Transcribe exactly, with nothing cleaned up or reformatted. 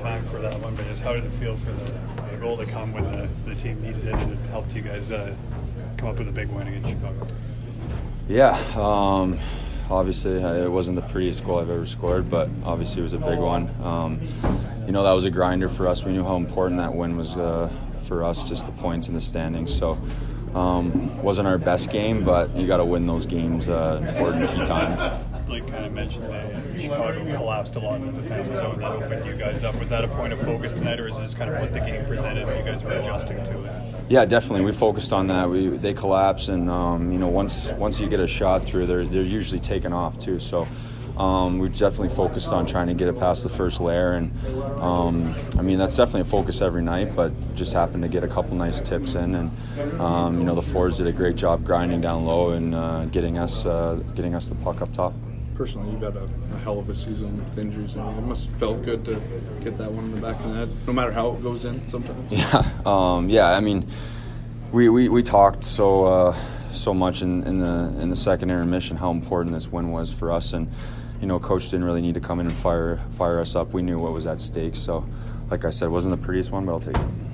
time for that one, but just how did it feel for the, the goal to come when the, the team needed it and it helped you guys uh, come up with a big win against Chicago? Yeah, um, obviously it wasn't the prettiest goal I've ever scored, but obviously it was a big one. Um, you know, that was a grinder for us. We knew how important that win was uh, for us, just the points in the standings. So um, wasn't our best game, but you got to win those games, uh, important key times. Blake kind of mentioned that Chicago collapsed a lot in the defensive zone. That opened you guys up. Was that a point of focus tonight, or is it just kind of what the game presented and you guys were adjusting to it? Yeah, definitely. We focused on that. We they collapse, and um, you know, once once you get a shot through, they're they're usually taken off too. So um, we definitely focused on trying to get it past the first layer, and um, I mean that's definitely a focus every night. But just happened to get a couple nice tips in, and um, you know the forwards did a great job grinding down low and uh, getting us uh, getting us the puck up top. Personally, you've had a, a hell of a season with injuries. I mean, it must have felt good to get that one in the back of the net, no matter how it goes in sometimes. Yeah, um, yeah. I mean, we, we, we talked so uh, so much in, in the in the second intermission how important this win was for us, and you know, coach didn't really need to come in and fire fire us up. We knew what was at stake. So, like I said, it wasn't the prettiest one, but I'll take it.